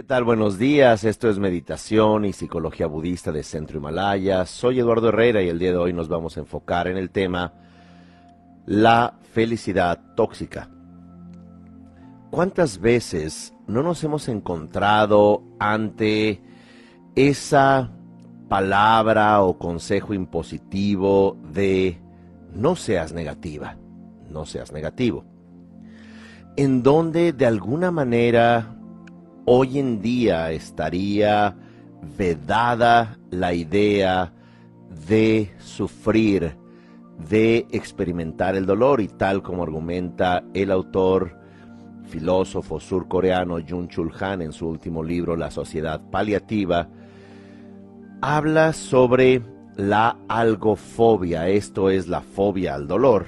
tal? Buenos días, esto es Meditación y Psicología Budista de Centro Himalaya. Soy Eduardo Herrera y el día de hoy nos vamos a enfocar en el tema la felicidad tóxica. ¿Cuántas veces no nos hemos encontrado ante esa palabra o consejo impositivo de no seas negativa, no seas negativo? En donde de alguna manera hoy en día estaría vedada la idea de sufrir, de experimentar el dolor, y tal como argumenta el autor, filósofo surcoreano Byung-Chul Han en su último libro La Sociedad Paliativa, habla sobre la algofobia, esto es la fobia al dolor.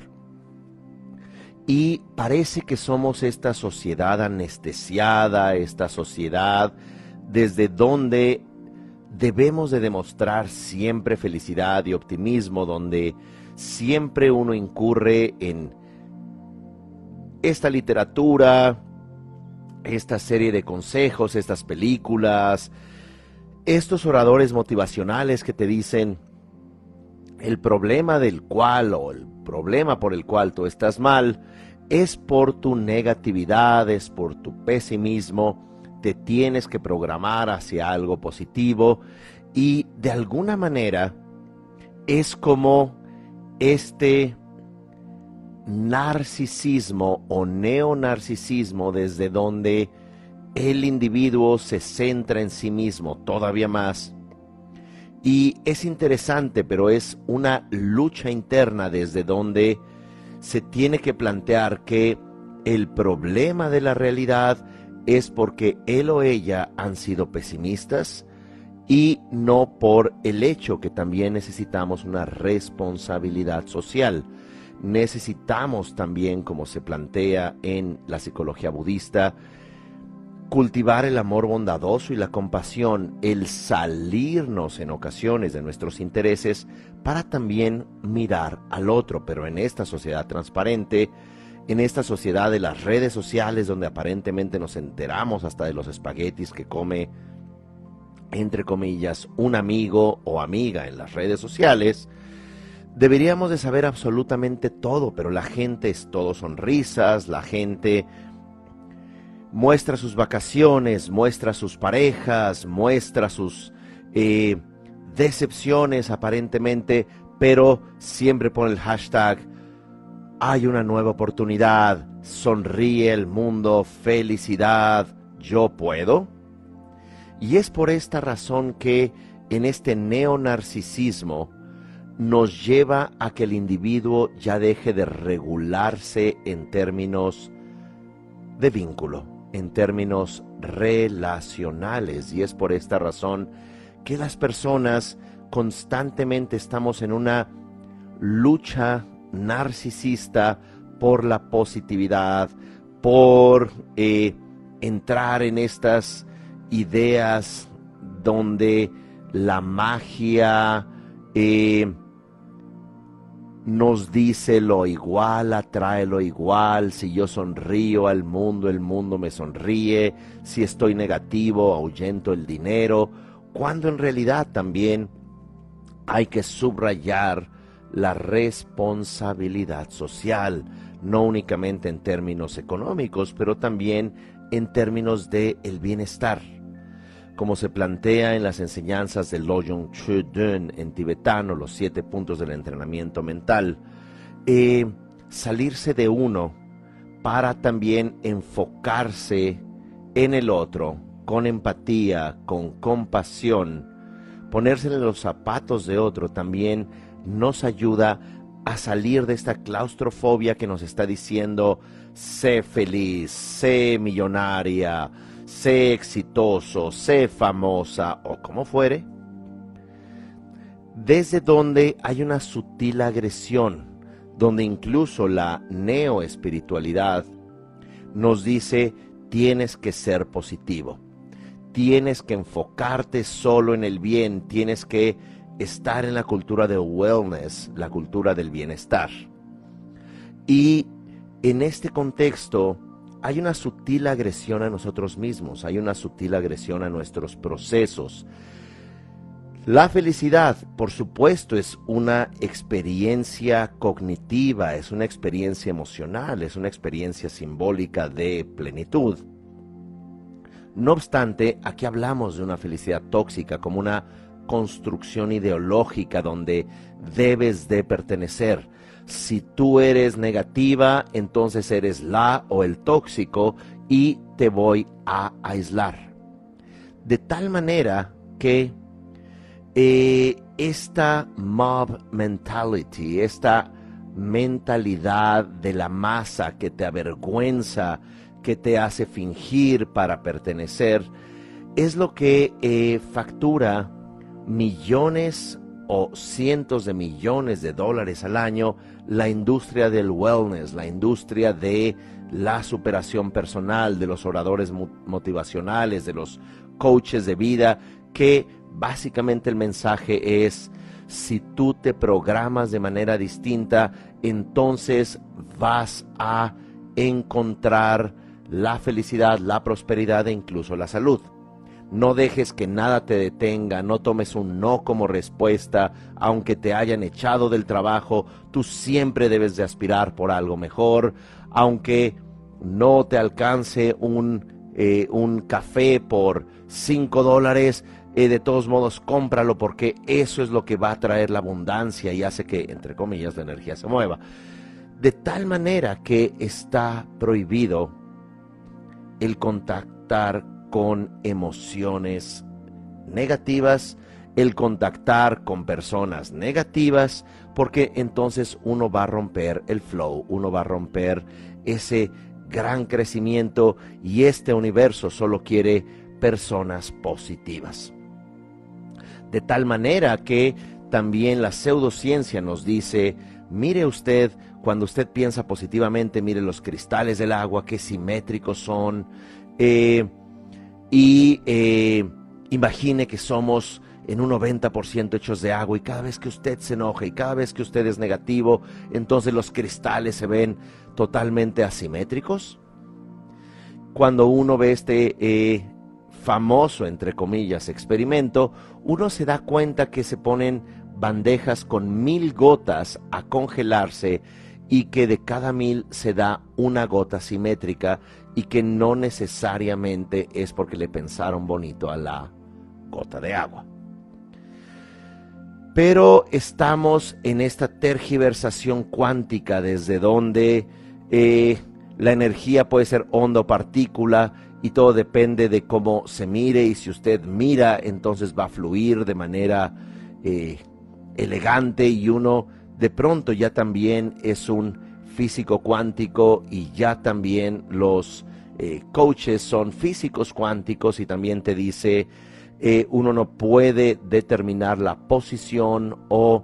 Y parece que somos esta sociedad anestesiada, esta sociedad desde donde debemos de demostrar siempre felicidad y optimismo, donde siempre uno incurre en esta literatura, esta serie de consejos, estas películas, estos oradores motivacionales que te dicen el problema del cual o el problema por el cual tú estás mal es por tu negatividad, es por tu pesimismo, te tienes que programar hacia algo positivo, y de alguna manera es como este narcisismo o neonarcisismo desde donde el individuo se centra en sí mismo todavía más. Y es interesante, pero es una lucha interna desde donde se tiene que plantear que el problema de la realidad es porque él o ella han sido pesimistas y no por el hecho que también necesitamos una responsabilidad social. Necesitamos también, como se plantea en la psicología budista, cultivar el amor bondadoso y la compasión, el salirnos en ocasiones de nuestros intereses para también mirar al otro. Pero en esta sociedad transparente, en esta sociedad de las redes sociales, donde aparentemente nos enteramos hasta de los espaguetis que come, entre comillas, un amigo o amiga en las redes sociales, deberíamos de saber absolutamente todo, pero la gente es todo sonrisas, la gente muestra sus vacaciones, muestra sus parejas, muestra sus decepciones aparentemente, pero siempre pone el hashtag hay una nueva oportunidad, sonríe el mundo, felicidad, yo puedo. Y es por esta razón que en este neonarcisismo nos lleva a que el individuo ya deje de regularse en términos de vínculo, en términos relacionales, y es por esta razón que las personas constantemente estamos en una lucha narcisista por la positividad, por entrar en estas ideas donde la magia nos dice lo igual atrae lo igual. Si yo sonrío al mundo, el mundo me sonríe. Si estoy negativo, ahuyento el dinero. Cuando en realidad también hay que subrayar la responsabilidad social, no únicamente en términos económicos, pero también en términos de el bienestar. Como se plantea en las enseñanzas del Lojong Chödön en tibetano, los 7 puntos del entrenamiento mental, salirse de uno para también enfocarse en el otro, con empatía, con compasión, ponerse en los zapatos de otro también nos ayuda a salir de esta claustrofobia que nos está diciendo sé feliz, sé millonaria, sé exitoso, sé famosa o como fuere, desde donde hay una sutil agresión, donde incluso la neoespiritualidad nos dice tienes que ser positivo, tienes que enfocarte solo en el bien, tienes que estar en la cultura de wellness, la cultura del bienestar. Y en este contexto hay una sutil agresión a nosotros mismos, hay una sutil agresión a nuestros procesos. La felicidad, por supuesto, es una experiencia cognitiva, es una experiencia emocional, es una experiencia simbólica de plenitud. No obstante, aquí hablamos de una felicidad tóxica como una construcción ideológica donde debes de pertenecer. Si tú eres negativa, entonces eres la o el tóxico y te voy a aislar. De tal manera que esta mob mentality, esta mentalidad de la masa que te avergüenza, que te hace fingir para pertenecer, es lo que factura millones o cientos de millones de dólares al año la industria del wellness, la industria de la superación personal, de los oradores motivacionales, de los coaches de vida, que básicamente el mensaje es: si tú te programas de manera distinta, entonces vas a encontrar la felicidad, la prosperidad e incluso la salud. No dejes que nada te detenga, no tomes un no como respuesta, aunque te hayan echado del trabajo, tú siempre debes de aspirar por algo mejor, aunque no te alcance un café por $5, de todos modos cómpralo, porque eso es lo que va a traer la abundancia y hace que, entre comillas, la energía se mueva. De tal manera que está prohibido el contactar con emociones negativas, el contactar con personas negativas, porque entonces uno va a romper el flow, uno va a romper ese gran crecimiento, y este universo solo quiere personas positivas. De tal manera que también la pseudociencia nos dice: mire usted, cuando usted piensa positivamente, mire los cristales del agua, qué simétricos son, imagine que somos en un 90% hechos de agua, y cada vez que usted se enoja y cada vez que usted es negativo, entonces los cristales se ven totalmente asimétricos. Cuando uno ve este famoso, entre comillas, experimento, uno se da cuenta que se ponen bandejas con 1000 gotas a congelarse, y que de cada 1000 se da una gota simétrica, y que no necesariamente es porque le pensaron bonito a la gota de agua. Pero estamos en esta tergiversación cuántica, desde donde la energía puede ser onda o partícula, y todo depende de cómo se mire, y si usted mira, entonces va a fluir de manera elegante, y uno de pronto ya también es un físico cuántico, y ya también los coaches son físicos cuánticos, y también te dice uno no puede determinar la posición o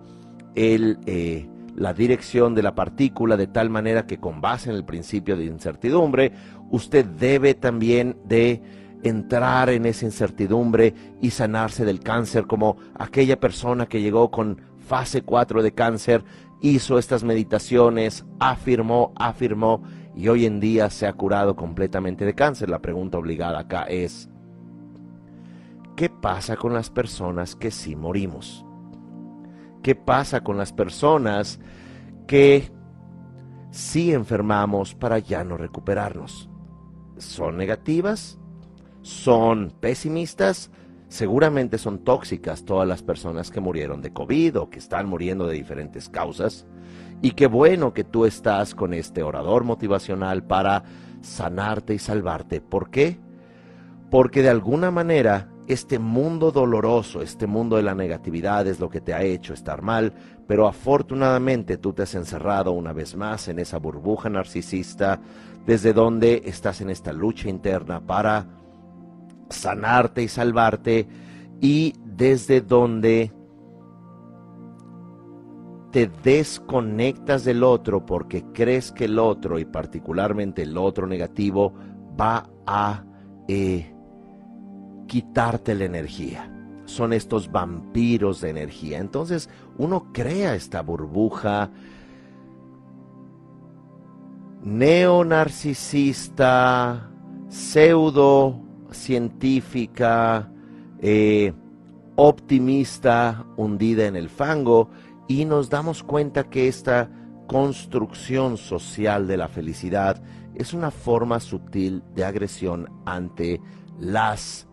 la dirección de la partícula, de tal manera que, con base en el principio de incertidumbre, usted debe también de entrar en esa incertidumbre y sanarse del cáncer, como aquella persona que llegó con fase 4 de cáncer, hizo estas meditaciones, afirmó, y hoy en día se ha curado completamente de cáncer. La pregunta obligada acá es: ¿qué pasa con las personas que sí morimos? ¿Qué pasa con las personas que sí enfermamos para ya no recuperarnos? ¿Son negativas? ¿Son pesimistas? Seguramente son tóxicas todas las personas que murieron de COVID o que están muriendo de diferentes causas. Y qué bueno que tú estás con este orador motivacional para sanarte y salvarte. ¿Por qué? Porque de alguna manera este mundo doloroso, este mundo de la negatividad es lo que te ha hecho estar mal, pero afortunadamente tú te has encerrado una vez más en esa burbuja narcisista, desde donde estás en esta lucha interna para sanarte y salvarte, y desde donde te desconectas del otro porque crees que el otro, y particularmente el otro negativo, va a quitarte la energía. Son estos vampiros de energía. Entonces uno crea esta burbuja neonarcisista, pseudocientífica, optimista, hundida en el fango, y nos damos cuenta que esta construcción social de la felicidad es una forma sutil de agresión ante las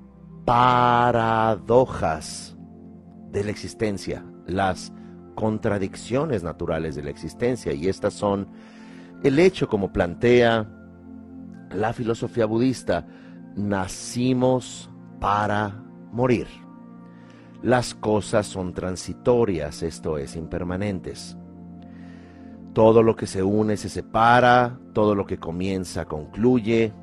paradojas de la existencia, las contradicciones naturales de la existencia, y estas son el hecho, como plantea la filosofía budista: nacimos para morir. Las cosas son transitorias, esto es, impermanentes. Todo lo que se une se separa, todo lo que comienza concluye.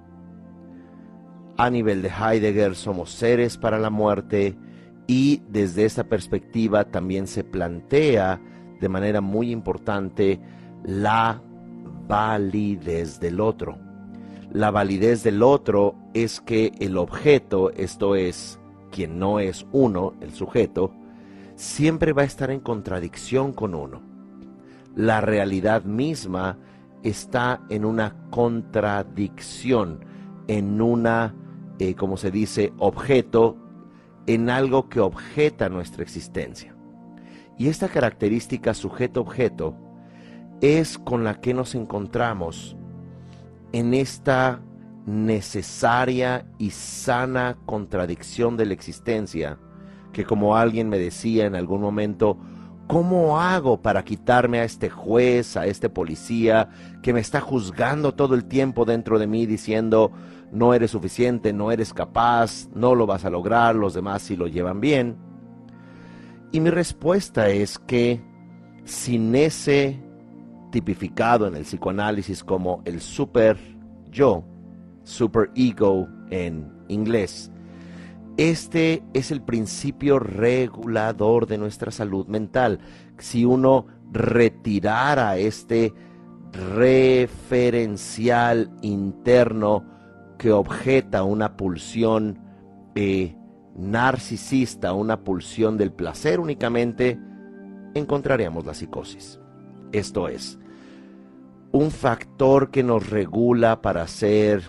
A nivel de Heidegger, somos seres para la muerte, y desde esta perspectiva también se plantea de manera muy importante la validez del otro. La validez del otro es que el objeto, esto es, quien no es uno, el sujeto, siempre va a estar en contradicción con uno. La realidad misma está en una contradicción, en una, como se dice, objeto, en algo que objeta nuestra existencia. Y esta característica sujeto-objeto es con la que nos encontramos en esta necesaria y sana contradicción de la existencia, que, como alguien me decía en algún momento, ¿cómo hago para quitarme a este juez, a este policía que me está juzgando todo el tiempo dentro de mí, diciendo no eres suficiente, no eres capaz, no lo vas a lograr, los demás sí lo llevan bien? Y mi respuesta es que sin ese tipificado en el psicoanálisis como el super yo, super ego en inglés, este es el principio regulador de nuestra salud mental. Si uno retirara este referencial interno que objeta una pulsión narcisista, una pulsión del placer únicamente, encontraríamos la psicosis. Esto es, un factor que nos regula para ser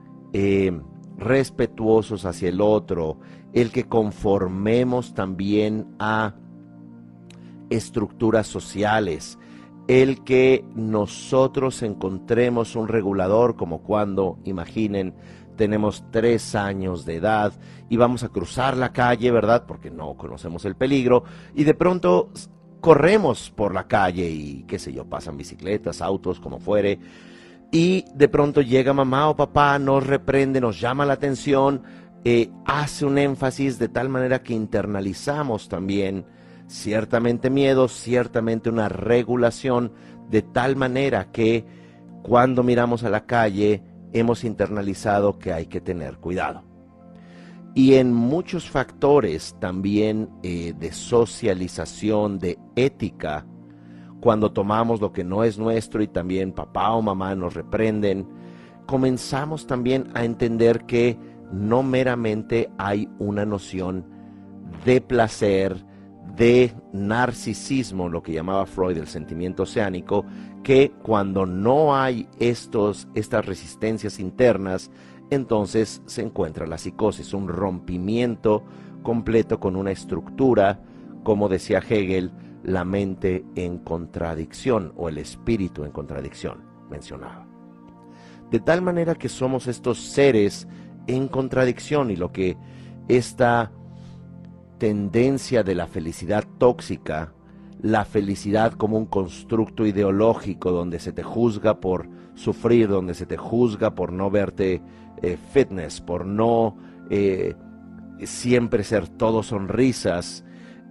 respetuosos hacia el otro, el que conformemos también a estructuras sociales, el que nosotros encontremos un regulador, como cuando, imaginen, tenemos 3 años de edad y vamos a cruzar la calle, ¿verdad? Porque no conocemos el peligro, y de pronto corremos por la calle y, qué sé yo, pasan bicicletas, autos, como fuere, y de pronto llega mamá o papá, nos reprende, nos llama la atención, hace un énfasis de tal manera que internalizamos también ciertamente miedo, ciertamente una regulación, de tal manera que cuando miramos a la calle hemos internalizado que hay que tener cuidado. Y en muchos factores también de socialización, de ética, cuando tomamos lo que no es nuestro y también papá o mamá nos reprenden, comenzamos también a entender que no meramente hay una noción de placer, de narcisismo, lo que llamaba Freud el sentimiento oceánico, que cuando no hay estas resistencias internas, entonces se encuentra la psicosis, un rompimiento completo con una estructura, como decía Hegel, la mente en contradicción, o el espíritu en contradicción, mencionaba. De tal manera que somos estos seres en contradicción, y lo que esta tendencia de la felicidad tóxica, la felicidad como un constructo ideológico donde se te juzga por sufrir, donde se te juzga por no verte fitness, por no siempre ser todo sonrisas,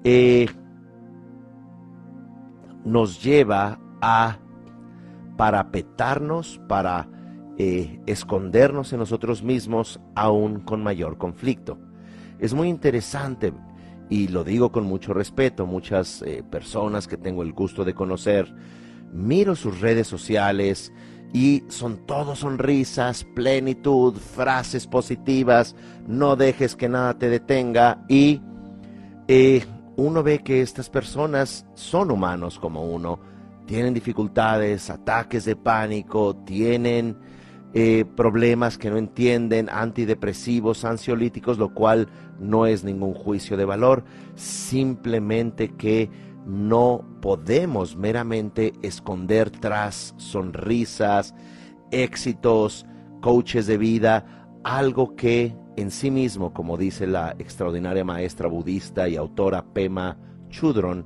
nos lleva a parapetarnos, para escondernos en nosotros mismos aún con mayor conflicto. Es muy interesante, y lo digo con mucho respeto, muchas personas que tengo el gusto de conocer, miro sus redes sociales y son todo sonrisas, plenitud, frases positivas, no dejes que nada te detenga, y uno ve que estas personas son humanos como uno, tienen dificultades, ataques de pánico, tienen problemas que no entienden, antidepresivos, ansiolíticos, lo cual no es ningún juicio de valor, simplemente que no podemos meramente esconder tras sonrisas, éxitos, coaches de vida, algo que en sí mismo, como dice la extraordinaria maestra budista y autora Pema Chodron,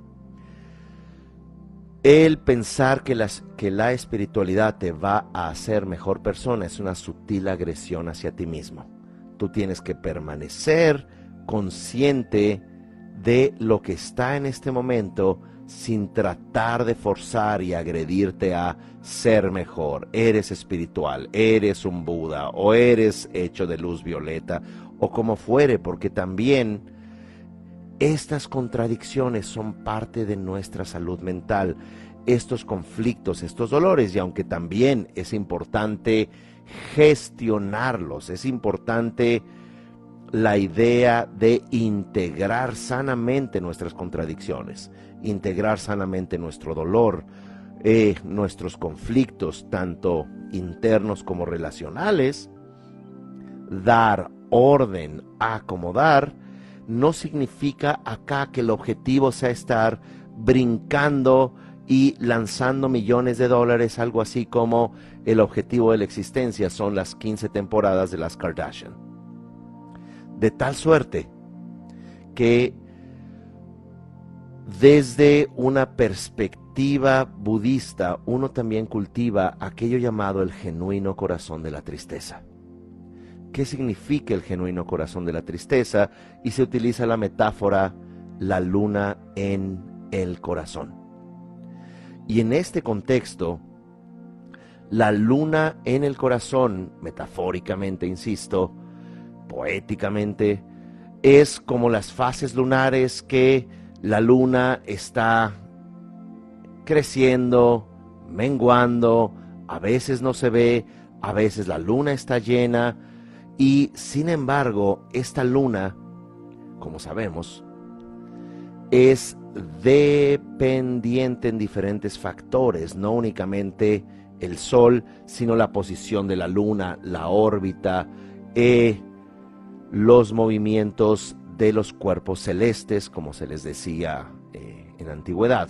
el pensar que la espiritualidad te va a hacer mejor persona es una sutil agresión hacia ti mismo. Tú tienes que permanecer consciente de lo que está en este momento sin tratar de forzar y agredirte a ser mejor. Eres espiritual, eres un Buda o eres hecho de luz violeta o como fuere, porque también estas contradicciones son parte de nuestra salud mental, estos conflictos, estos dolores, y aunque también es importante gestionarlos, es importante la idea de integrar sanamente nuestras contradicciones, integrar sanamente nuestro dolor, nuestros conflictos, tanto internos como relacionales, dar orden, acomodar, no significa acá que el objetivo sea estar brincando y lanzando millones de dólares, algo así como el objetivo de la existencia son las 15 temporadas de las Kardashian. De tal suerte que desde una perspectiva budista uno también cultiva aquello llamado el genuino corazón de la tristeza. ¿Qué significa el genuino corazón de la tristeza? Y se utiliza la metáfora la luna en el corazón. Y en este contexto, la luna en el corazón, metafóricamente, insisto, poéticamente, es como las fases lunares que la luna está creciendo, menguando, a veces no se ve, a veces la luna está llena, y sin embargo, esta luna, como sabemos, es dependiente en diferentes factores, no únicamente el Sol, sino la posición de la luna, la órbita, los movimientos de los cuerpos celestes, como se les decía en la antigüedad.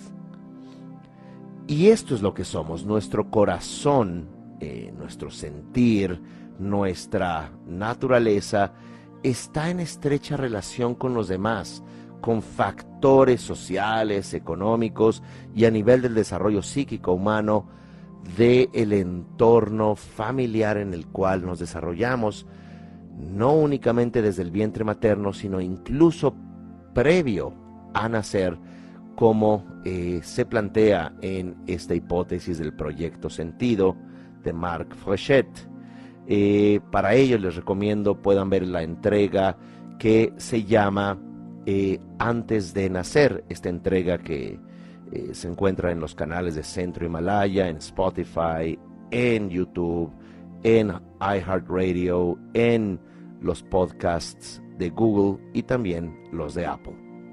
Y esto es lo que somos, nuestro corazón, nuestro sentir, nuestra naturaleza está en estrecha relación con los demás, con factores sociales, económicos y a nivel del desarrollo psíquico humano del entorno familiar en el cual nos desarrollamos, no únicamente desde el vientre materno, sino incluso previo a nacer, como se plantea en esta hipótesis del proyecto Sentido de Marc Fréchet. Para ello les recomiendo puedan ver la entrega que se llama Antes de Nacer, esta entrega que se encuentra en los canales de Centro Himalaya, en Spotify, en YouTube, en iHeartRadio, en los podcasts de Google y también los de Apple.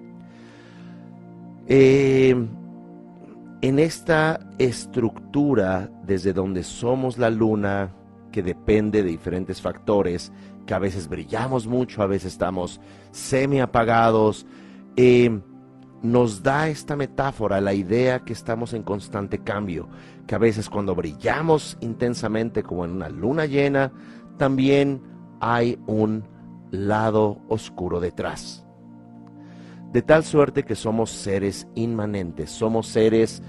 En esta estructura desde donde somos la luna, que depende de diferentes factores, que a veces brillamos mucho, a veces estamos semi apagados, nos da esta metáfora, la idea que estamos en constante cambio, que a veces cuando brillamos intensamente como en una luna llena, también hay un lado oscuro detrás. De tal suerte que somos seres inmanentes, somos seres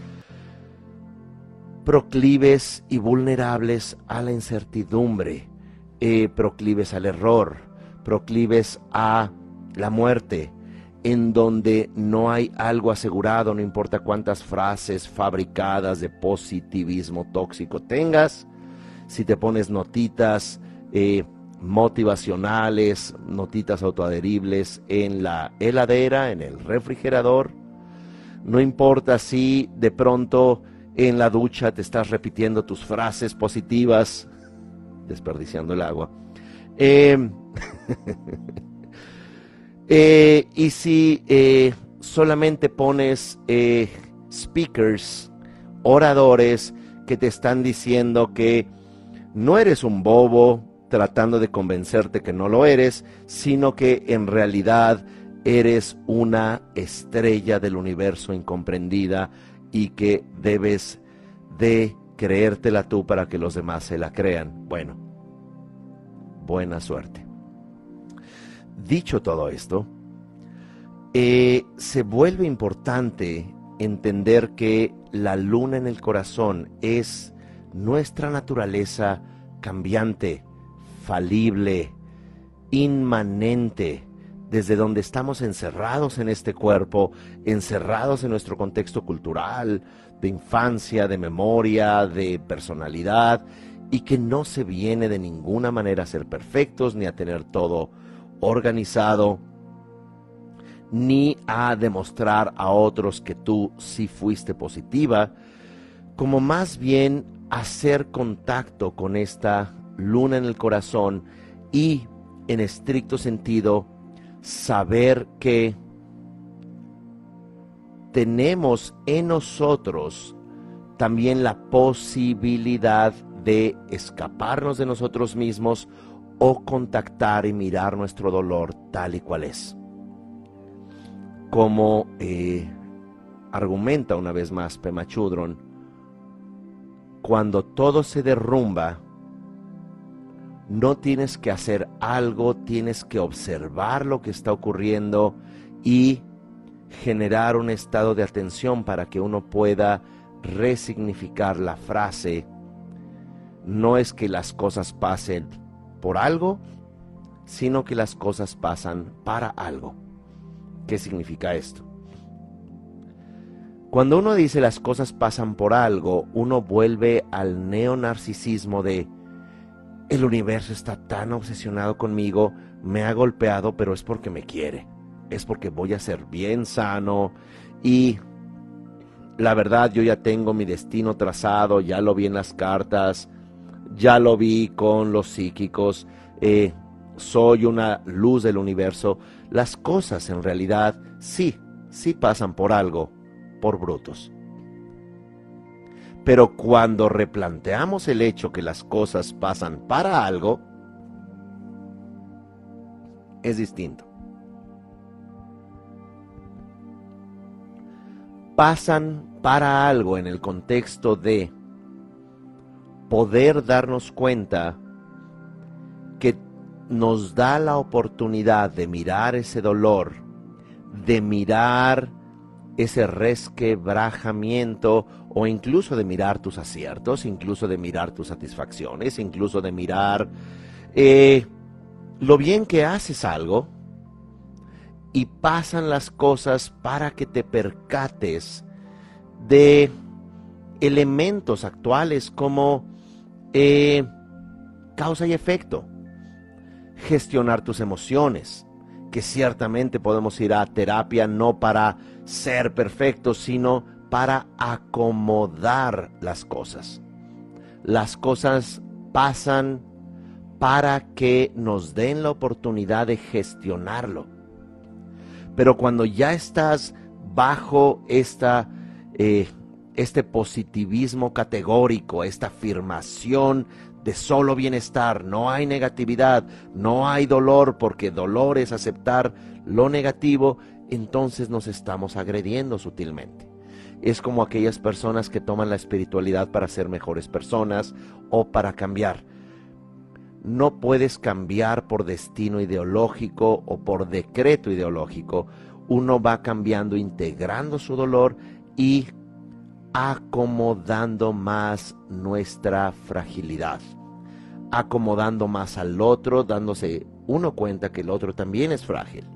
proclives y vulnerables a la incertidumbre, proclives al error, proclives a la muerte, en donde no hay algo asegurado, no importa cuántas frases fabricadas de positivismo tóxico tengas, si te pones notitas motivacionales, notitas autoadheribles en la heladera, en el refrigerador, no importa si de pronto en la ducha te estás repitiendo tus frases positivas, desperdiciando el agua. Y si solamente pones speakers oradores que te están diciendo que no eres un bobo tratando de convencerte que no lo eres, sino que en realidad eres una estrella del universo incomprendida y que debes de creértela tú para que los demás se la crean. Bueno, buena suerte. Dicho todo esto, se vuelve importante entender que la luna en el corazón es nuestra naturaleza cambiante, falible, inmanente, desde donde estamos encerrados en este cuerpo, encerrados en nuestro contexto cultural, de infancia, de memoria, de personalidad, y que no se viene de ninguna manera a ser perfectos, ni a tener todo organizado, ni a demostrar a otros que tú sí fuiste positiva, como más bien hacer contacto con esta luna en el corazón y, en estricto sentido, saber que tenemos en nosotros también la posibilidad de escaparnos de nosotros mismos o contactar y mirar nuestro dolor tal y cual es. Como argumenta una vez más Pema Chodron, cuando todo se derrumba, no tienes que hacer algo, tienes que observar lo que está ocurriendo y generar un estado de atención para que uno pueda resignificar la frase. No es que las cosas pasen por algo, sino que las cosas pasan para algo. ¿Qué significa esto? Cuando uno dice las cosas pasan por algo, uno vuelve al neonarcisismo de el universo está tan obsesionado conmigo, me ha golpeado, pero es porque me quiere, es porque voy a ser bien sano y la verdad yo ya tengo mi destino trazado, ya lo vi en las cartas, ya lo vi con los psíquicos, soy una luz del universo. Las cosas en realidad sí pasan por algo, por brutos. Pero cuando replanteamos el hecho que las cosas pasan para algo, es distinto. Pasan para algo en el contexto de poder darnos cuenta que nos da la oportunidad de mirar ese dolor, de mirar ese resquebrajamiento o incluso de mirar tus aciertos, incluso de mirar tus satisfacciones, incluso de mirar lo bien que haces algo, y pasan las cosas para que te percates de elementos actuales como causa y efecto, gestionar tus emociones, que ciertamente podemos ir a terapia no para ser perfectos, sino para acomodar las cosas. Las cosas pasan para que nos den la oportunidad de gestionarlo. Pero cuando ya estás bajo este positivismo categórico, esta afirmación de solo bienestar, no hay negatividad, no hay dolor, porque dolor es aceptar lo negativo, entonces nos estamos agrediendo sutilmente. Es como aquellas personas que toman la espiritualidad para ser mejores personas o para cambiar. No puedes cambiar por destino ideológico o por decreto ideológico. Uno va cambiando, integrando su dolor y acomodando más nuestra fragilidad, acomodando más al otro, dándose uno cuenta que el otro también es frágil,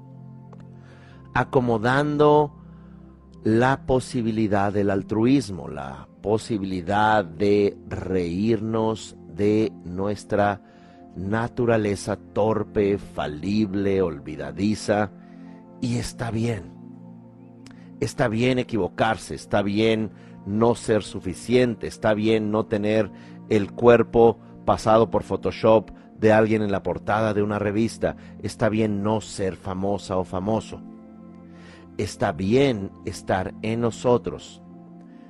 acomodando la posibilidad del altruismo, la posibilidad de reírnos de nuestra naturaleza torpe, falible, olvidadiza, y está bien. Está bien equivocarse, está bien no ser suficiente, está bien no tener el cuerpo pasado por Photoshop de alguien en la portada de una revista, está bien no ser famosa o famoso. Está bien estar en nosotros,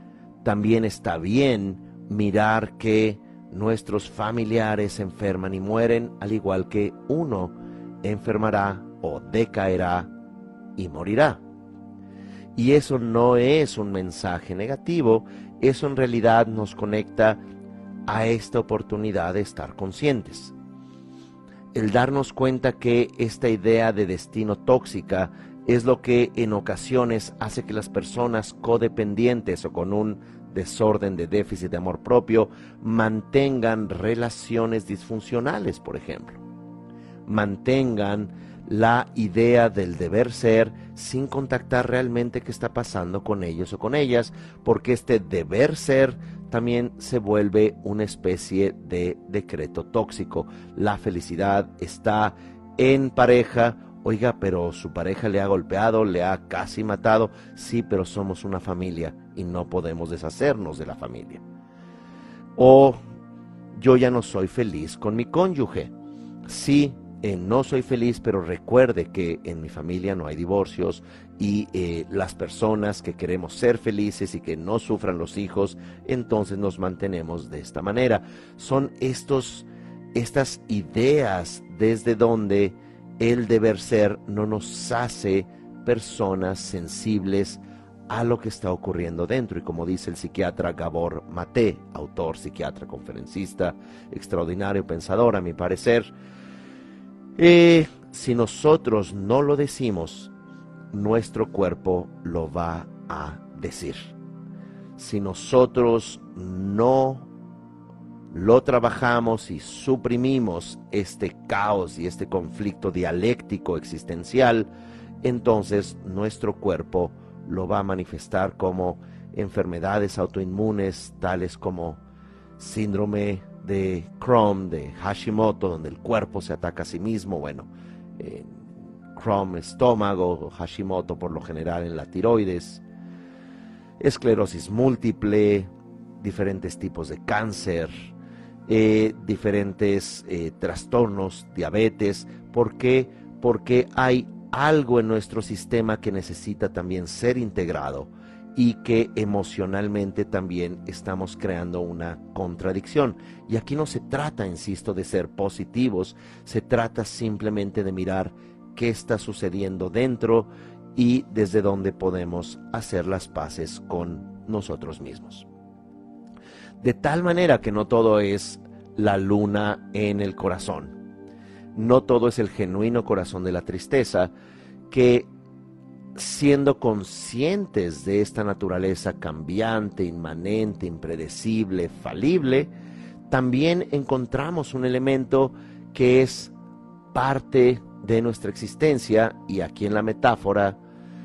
También está bien mirar que nuestros familiares se enferman y mueren, al igual que uno enfermará o decaerá y morirá. Y eso no es un mensaje negativo, eso en realidad nos conecta a esta oportunidad de estar conscientes. El darnos cuenta que esta idea de destino tóxica es lo que en ocasiones hace que las personas codependientes o con un desorden de déficit de amor propio mantengan relaciones disfuncionales, por ejemplo. Mantengan la idea del deber ser sin contactar realmente qué está pasando con ellos o con ellas, porque este deber ser también se vuelve una especie de decreto tóxico. La felicidad está en pareja. Oiga, pero su pareja le ha golpeado, le ha casi matado. Sí, pero somos una familia y no podemos deshacernos de la familia. O yo ya no soy feliz con mi cónyuge. Sí, no soy feliz, pero recuerde que en mi familia no hay divorcios y las personas que queremos ser felices y que no sufran los hijos, entonces nos mantenemos de esta manera. Son estas ideas desde donde el deber ser no nos hace personas sensibles a lo que está ocurriendo dentro. Y como dice el psiquiatra Gabor Maté, autor, psiquiatra, conferencista, extraordinario pensador, a mi parecer, si nosotros no lo decimos, nuestro cuerpo lo va a decir. Si nosotros no lo trabajamos y suprimimos este caos y este conflicto dialéctico existencial, entonces nuestro cuerpo lo va a manifestar como enfermedades autoinmunes, tales como síndrome de Crohn, de Hashimoto, donde el cuerpo se ataca a sí mismo. Bueno, Crohn estómago, Hashimoto por lo general en la tiroides, esclerosis múltiple, diferentes tipos de cáncer, diferentes trastornos, diabetes. ¿Por qué? Porque hay algo en nuestro sistema que necesita también ser integrado y que emocionalmente también estamos creando una contradicción. Y aquí no se trata, insisto, de ser positivos, se trata simplemente de mirar qué está sucediendo dentro y desde dónde podemos hacer las paces con nosotros mismos. De tal manera que no todo es la luna en el corazón, no todo es el genuino corazón de la tristeza, que siendo conscientes de esta naturaleza cambiante, inmanente, impredecible, falible, también encontramos un elemento que es parte de nuestra existencia, y aquí en la metáfora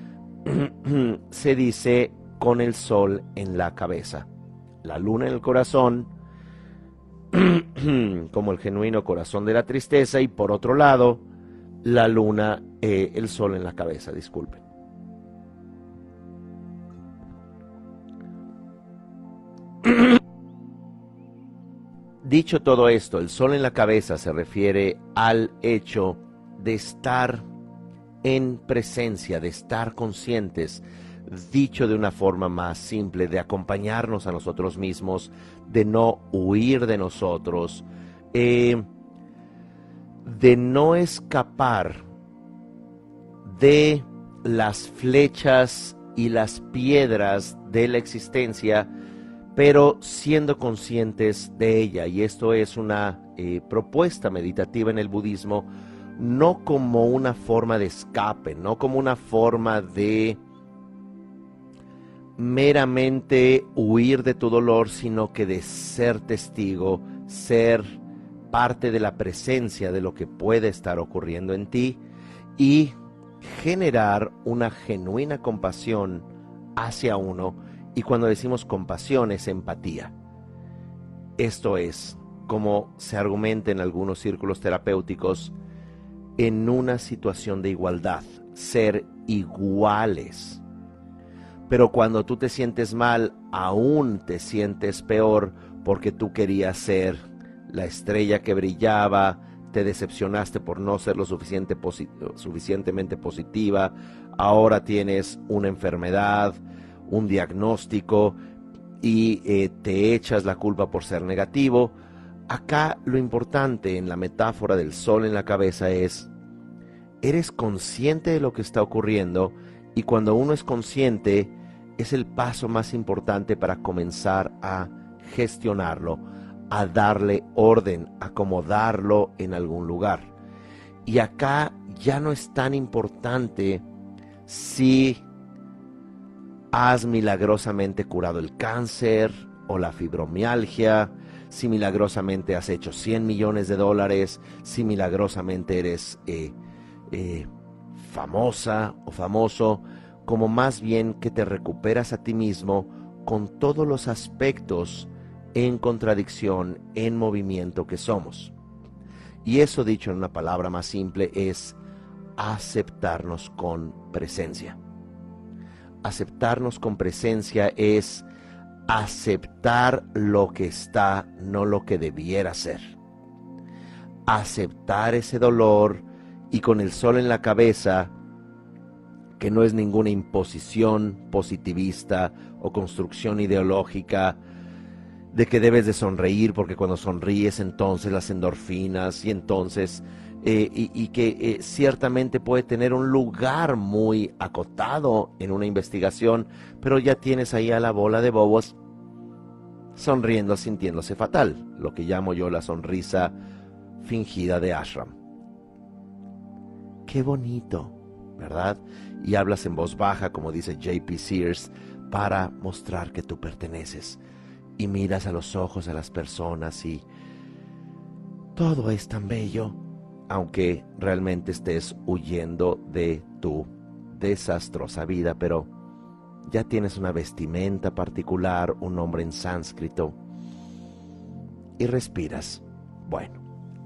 se dice con el sol en la cabeza. La luna en el corazón como el genuino corazón de la tristeza, y por otro lado la luna, el sol en la cabeza, disculpen. Dicho todo esto, el sol en la cabeza se refiere al hecho de estar en presencia, de estar conscientes, dicho de una forma más simple, de acompañarnos a nosotros mismos, de no huir de nosotros, de no escapar de las flechas y las piedras de la existencia, pero siendo conscientes de ella. Y esto es una propuesta meditativa en el budismo, no como una forma de escape, no como una forma de meramente huir de tu dolor, sino que de ser testigo, ser parte de la presencia de lo que puede estar ocurriendo en ti y generar una genuina compasión hacia uno. Y cuando decimos compasión es empatía. Esto es, como se argumenta en algunos círculos terapéuticos, en una situación de igualdad, ser iguales. Pero cuando tú te sientes mal, aún te sientes peor porque tú querías ser la estrella que brillaba, te decepcionaste por no ser lo suficientemente positiva, ahora tienes una enfermedad, un diagnóstico, y te echas la culpa por ser negativo. Acá lo importante en la metáfora del sol en la cabeza es, eres consciente de lo que está ocurriendo, y cuando uno es consciente es el paso más importante para comenzar a gestionarlo, a darle orden, a acomodarlo en algún lugar. Y acá ya no es tan importante si has milagrosamente curado el cáncer o la fibromialgia, si milagrosamente has hecho 100 millones de dólares, si milagrosamente eres famosa o famoso, como más bien que te recuperas a ti mismo con todos los aspectos en contradicción, en movimiento que somos. Y eso, dicho en una palabra más simple, es aceptarnos con presencia. Aceptarnos con presencia es aceptar lo que está, no lo que debiera ser. Aceptar ese dolor, y con el sol en la cabeza, que no es ninguna imposición positivista o construcción ideológica de que debes de sonreír porque cuando sonríes entonces las endorfinas, y entonces que ciertamente puede tener un lugar muy acotado en una investigación, pero ya tienes ahí a la bola de bobos sonriendo, sintiéndose fatal, lo que llamo yo la sonrisa fingida de Ashram. Qué bonito, ¿verdad? Y hablas en voz baja, como dice J.P. Sears, para mostrar que tú perteneces. Y miras a los ojos a las personas y todo es tan bello, aunque realmente estés huyendo de tu desastrosa vida, pero ya tienes una vestimenta particular, un nombre en sánscrito, y respiras. Bueno,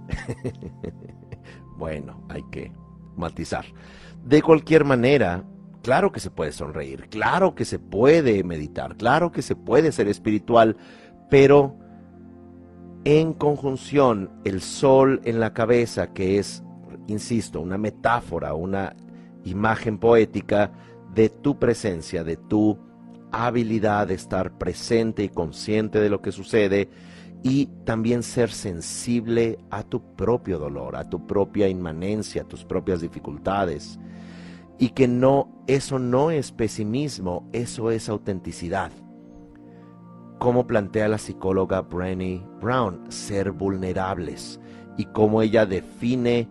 bueno, hay que matizar. De cualquier manera, claro que se puede sonreír, claro que se puede meditar, claro que se puede ser espiritual, pero en conjunción el sol en la cabeza, que es, insisto, una metáfora, una imagen poética de tu presencia, de tu habilidad de estar presente y consciente de lo que sucede, y también ser sensible a tu propio dolor, a tu propia inmanencia, a tus propias dificultades. Y que eso no es pesimismo, eso es autenticidad. Como plantea la psicóloga Brené Brown, ser vulnerables. Y cómo ella define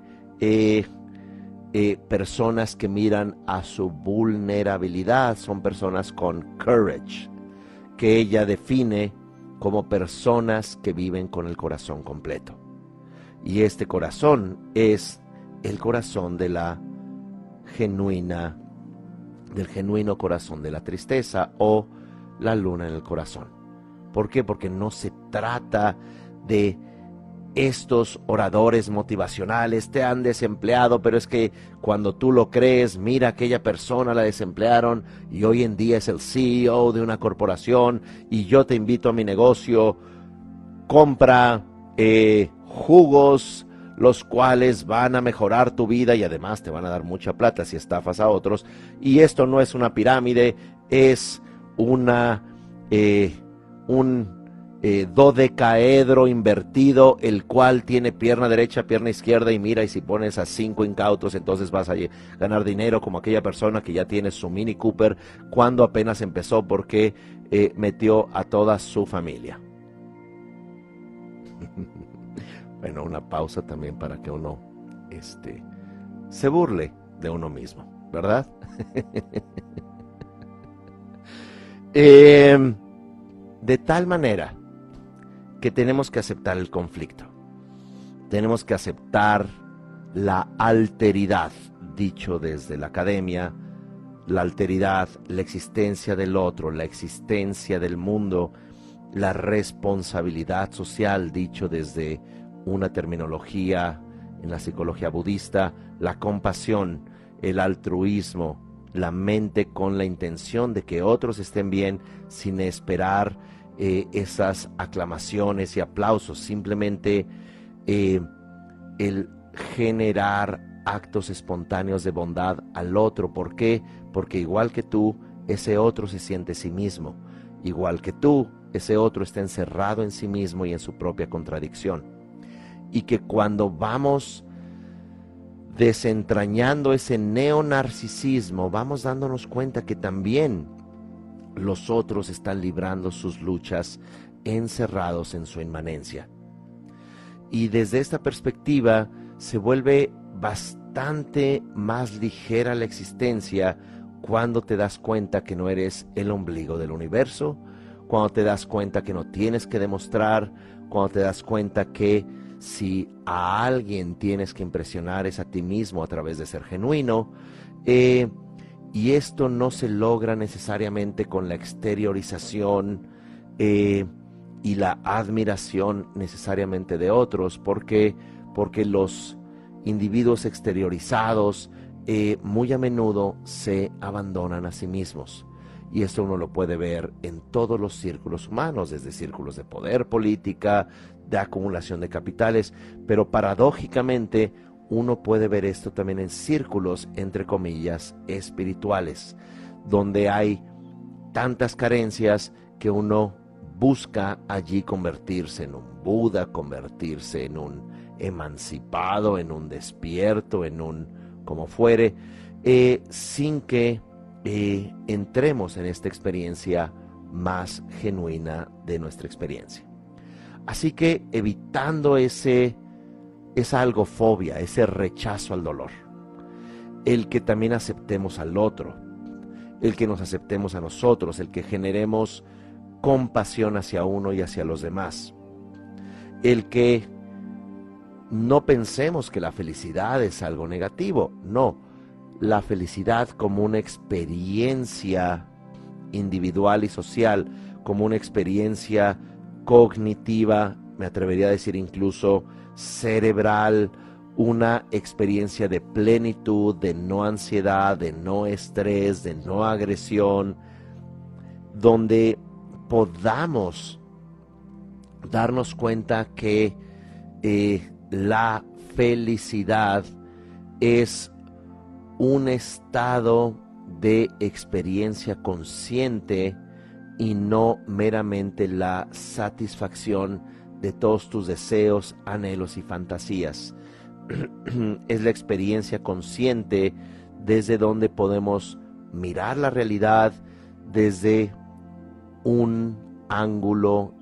personas que miran a su vulnerabilidad, son personas con courage, que ella define como personas que viven con el corazón completo. Y este corazón es el corazón de del genuino corazón de la tristeza, o la luna en el corazón. ¿Por qué? Porque no se trata de estos oradores motivacionales, te han desempleado, pero es que cuando tú lo crees, mira, aquella persona la desemplearon y hoy en día es el CEO de una corporación y yo te invito a mi negocio, compra jugos, los cuales van a mejorar tu vida y además te van a dar mucha plata si estafas a otros. Y esto no es una pirámide, es un dodecaedro invertido, el cual tiene pierna derecha, pierna izquierda, y mira, y si pones a 5 incautos, entonces vas a ganar dinero, como aquella persona que ya tiene su Mini Cooper cuando apenas empezó, porque metió a toda su familia. Bueno, una pausa también para que uno se burle de uno mismo, ¿verdad? De tal manera que tenemos que aceptar el conflicto, tenemos que aceptar la alteridad, dicho desde la academia, la alteridad, la existencia del otro, la existencia del mundo, la responsabilidad social, dicho desde una terminología en la psicología budista, la compasión, el altruismo, la mente con la intención de que otros estén bien sin esperar esas aclamaciones y aplausos, simplemente el generar actos espontáneos de bondad al otro. ¿Por qué? Porque igual que tú, ese otro se siente sí mismo. igual que tú, ese otro está encerrado en sí mismo y en su propia contradicción. Y que cuando vamos desentrañando ese neonarcisismo, vamos dándonos cuenta que también los otros están librando sus luchas encerrados en su inmanencia. Y desde esta perspectiva se vuelve bastante más ligera la existencia cuando te das cuenta que no eres el ombligo del universo, cuando te das cuenta que no tienes que demostrar, cuando te das cuenta que si a alguien tienes que impresionar es a ti mismo a través de ser genuino, y esto no se logra necesariamente con la exteriorización y la admiración necesariamente de otros, porque los individuos exteriorizados muy a menudo se abandonan a sí mismos. Y esto uno lo puede ver en todos los círculos humanos, desde círculos de poder, política, de acumulación de capitales, pero paradójicamente uno puede ver esto también en círculos, entre comillas, espirituales, donde hay tantas carencias que uno busca allí convertirse en un Buda, convertirse en un emancipado, en un despierto, en un como fuere, sin que entremos en esta experiencia más genuina de nuestra experiencia. Así que evitando esa algofobia, ese rechazo al dolor, el que también aceptemos al otro, el que nos aceptemos a nosotros, el que generemos compasión hacia uno y hacia los demás, el que no pensemos que la felicidad es algo negativo, no, la felicidad como una experiencia individual y social, como una experiencia cognitiva, me atrevería a decir incluso cerebral, una experiencia de plenitud, de no ansiedad, de no estrés, de no agresión, donde podamos darnos cuenta que la felicidad es un estado de experiencia consciente y no meramente la satisfacción de todos tus deseos, anhelos y fantasías. Es la experiencia consciente desde donde podemos mirar la realidad desde un ángulo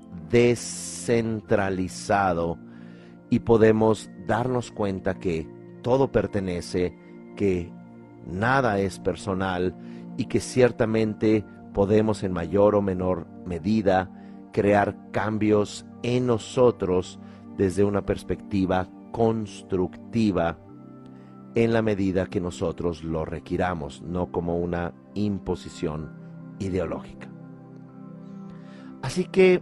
descentralizado y podemos darnos cuenta que todo pertenece, que nada es personal y que ciertamente podemos en mayor o menor medida crear cambios en nosotros desde una perspectiva constructiva en la medida que nosotros lo requiramos, no como una imposición ideológica. Así que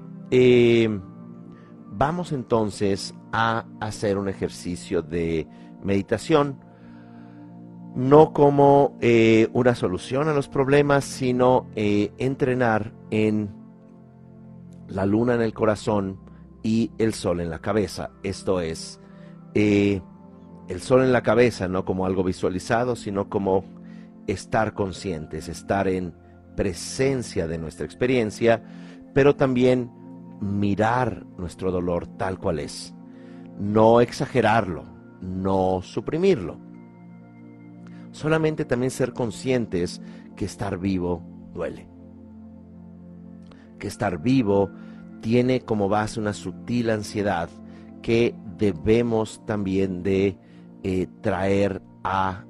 vamos entonces a hacer un ejercicio de meditación, no como una solución a los problemas, sino entrenar en la luna en el corazón y el sol en la cabeza. Esto es, el sol en la cabeza, no como algo visualizado, sino como estar conscientes, estar en presencia de nuestra experiencia, pero también mirar nuestro dolor tal cual es, no exagerarlo, no suprimirlo. Solamente también ser conscientes que estar vivo duele. Que estar vivo tiene como base una sutil ansiedad que debemos también de traer a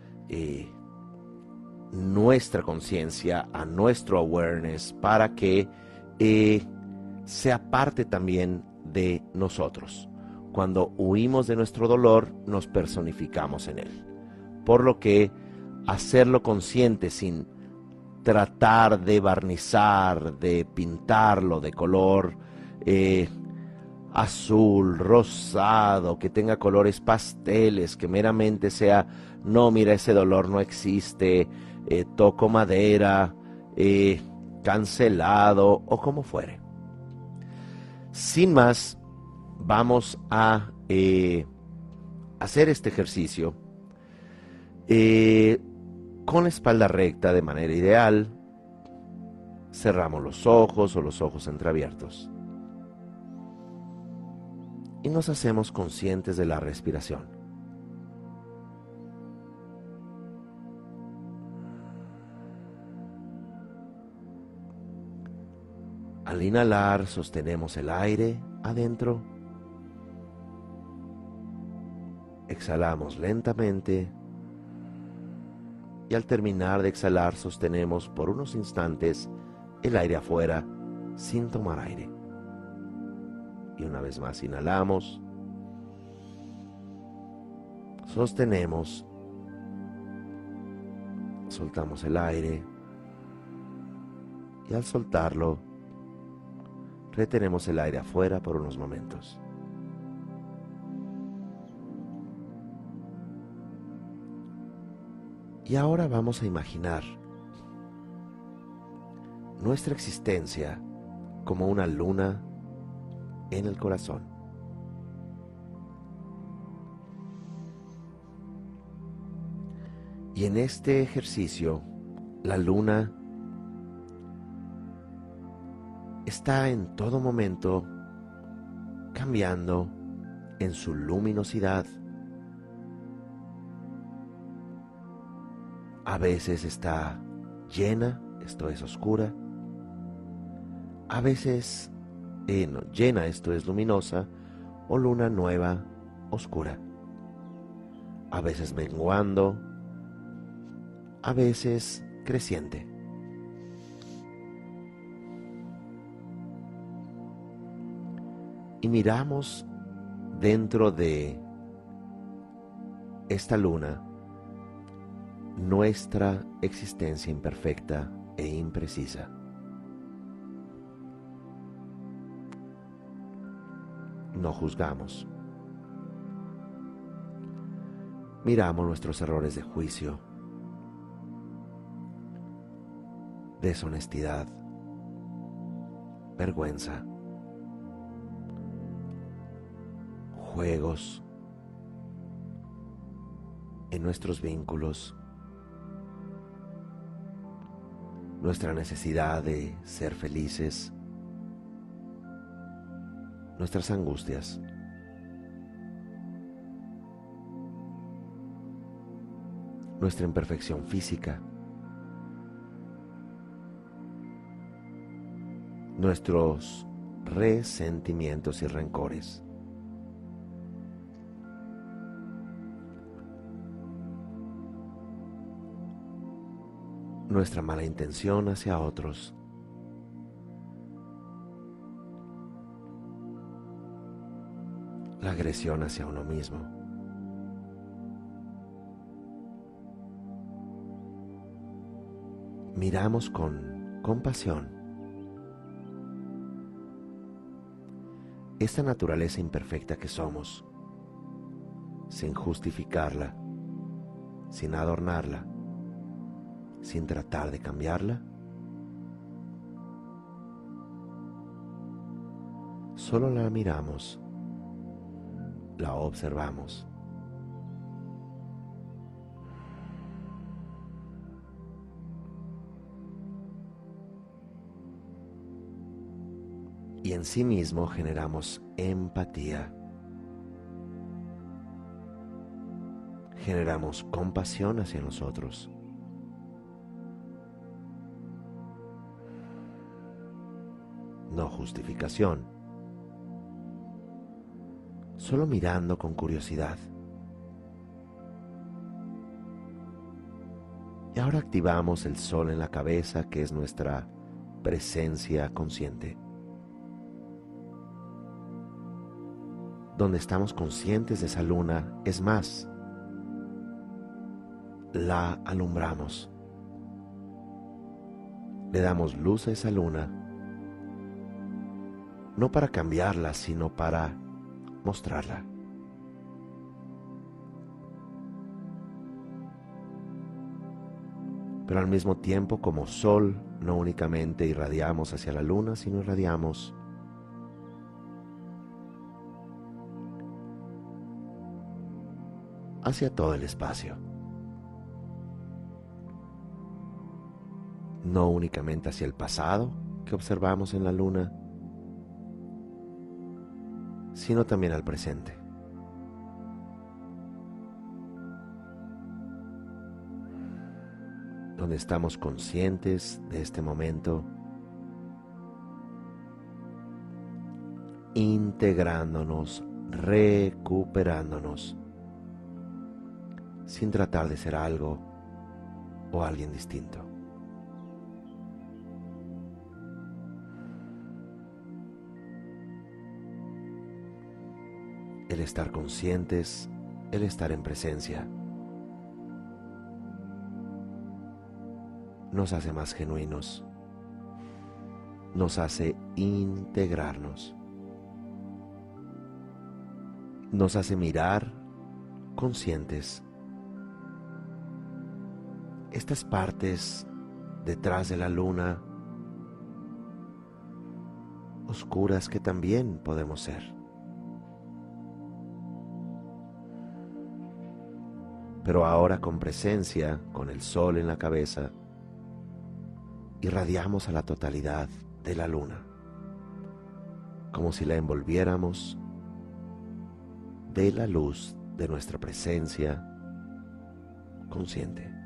nuestra conciencia, a nuestro awareness, para que sea parte también de nosotros. Cuando huimos de nuestro dolor, nos personificamos en él. Por lo que hacerlo consciente sin tratar de barnizar, de pintarlo de color azul, rosado, que tenga colores pasteles, que meramente sea, no, mira, ese dolor no existe, toco madera, cancelado o como fuere. Sin más, vamos a hacer este ejercicio con la espalda recta de manera ideal, cerramos los ojos o los ojos entreabiertos y nos hacemos conscientes de la respiración. Al inhalar, sostenemos el aire adentro. Exhalamos lentamente y al terminar de exhalar sostenemos por unos instantes el aire afuera sin tomar aire. Y una vez más inhalamos, sostenemos, soltamos el aire y al soltarlo retenemos el aire afuera por unos momentos. Y ahora vamos a imaginar nuestra existencia como una luna en el corazón. Y en este ejercicio, la luna está en todo momento cambiando en su luminosidad. A veces está llena, esto es oscura. A veces no, llena, esto es luminosa, o luna nueva, oscura. A veces menguando, a veces creciente. Y miramos dentro de esta luna nuestra existencia imperfecta e imprecisa. No juzgamos. Miramos nuestros errores de juicio, deshonestidad, vergüenza, juegos en nuestros vínculos, nuestra necesidad de ser felices, nuestras angustias. Nuestra imperfección física, nuestros resentimientos y rencores. Nuestra mala intención hacia otros. La agresión hacia uno mismo. Miramos con compasión esta naturaleza imperfecta que somos, sin justificarla, sin adornarla, sin tratar de cambiarla. Solo la miramos, la observamos. Y en sí mismo generamos empatía. Generamos compasión hacia nosotros. No justificación. Solo mirando con curiosidad. Y ahora activamos el sol en la cabeza, que es nuestra presencia consciente. Donde estamos conscientes de esa luna, es más, la alumbramos. Le damos luz a esa luna, no para cambiarla, sino para mostrarla. Pero al mismo tiempo, como sol, no únicamente irradiamos hacia la luna, sino irradiamos hacia todo el espacio. no únicamente hacia el pasado que observamos en la luna, sino también al presente. Donde estamos conscientes de este momento, integrándonos, recuperándonos, sin tratar de ser algo o alguien distinto. El estar conscientes, el estar en presencia, nos hace más genuinos, nos hace integrarnos, nos hace mirar conscientes estas partes detrás de la luna, oscuras que también podemos ser. Pero ahora con presencia, con el sol en la cabeza, irradiamos a la totalidad de la luna, como si la envolviéramos de la luz de nuestra presencia consciente,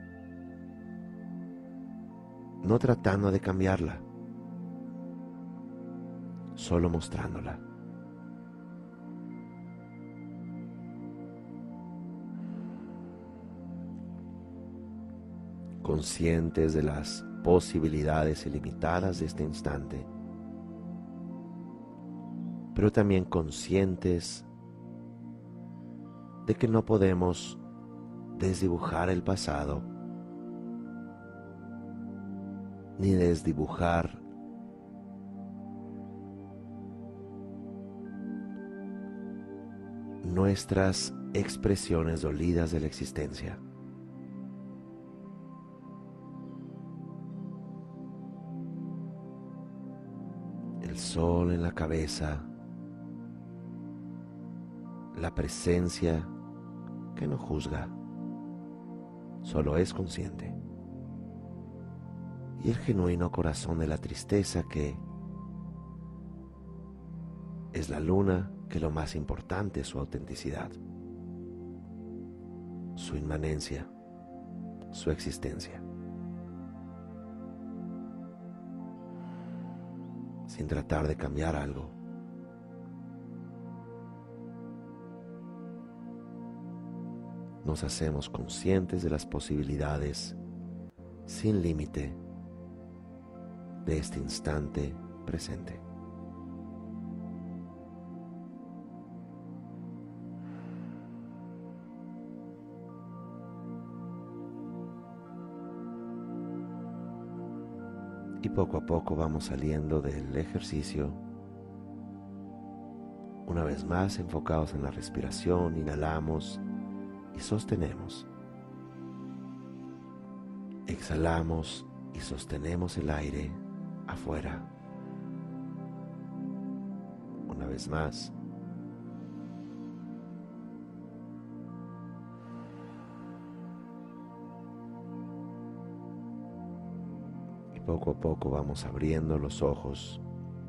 no tratando de cambiarla, solo mostrándola. Conscientes de las posibilidades ilimitadas de este instante, pero también conscientes de que no podemos desdibujar el pasado, ni desdibujar nuestras expresiones dolidas de la existencia. El sol en la cabeza, la presencia que no juzga, solo es consciente, y el genuino corazón de la tristeza que es la luna, que lo más importante es su autenticidad, su inmanencia, su existencia, sin tratar de cambiar algo. Nos hacemos conscientes de las posibilidades sin límite de este instante presente. Y poco a poco vamos saliendo del ejercicio, una vez más enfocados en la respiración. Inhalamos y sostenemos. Exhalamos y sostenemos el aire afuera. Una vez más. Y poco a poco vamos abriendo los ojos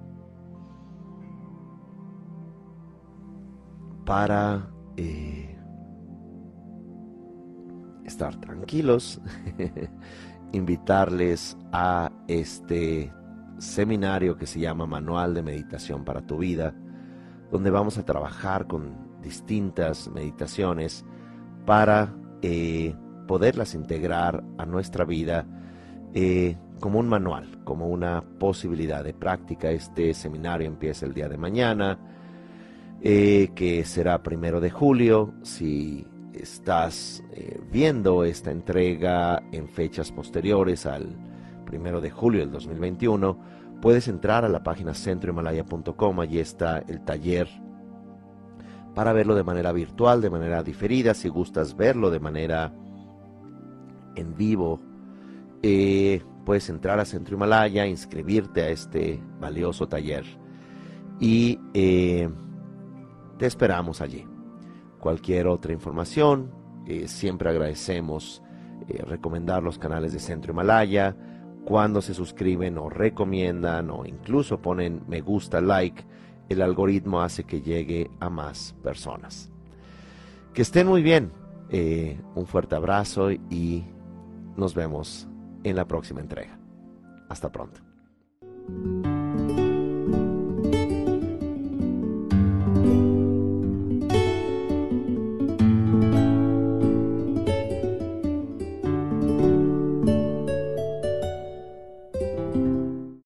para estar tranquilos. Invitarles a este seminario que se llama Manual de Meditación para tu Vida, donde vamos a trabajar con distintas meditaciones para poderlas integrar a nuestra vida como un manual, como una posibilidad de práctica. Este seminario empieza el día de mañana, que será 1 de julio. Si estás viendo esta entrega en fechas posteriores al 1 de julio del 2021, puedes entrar a la página centrohimalaya.com. Allí está el taller para verlo de manera virtual, de manera diferida. Si gustas verlo de manera en vivo, puedes entrar a Centro Himalaya, inscribirte a este valioso taller y te esperamos allí. Cualquier otra información, siempre agradecemos recomendar los canales de Centro Himalaya cuando se suscriben o recomiendan o incluso ponen me gusta, like, el algoritmo hace que llegue a más personas. Que estén muy bien, un fuerte abrazo y nos vemos en la próxima entrega. Hasta pronto.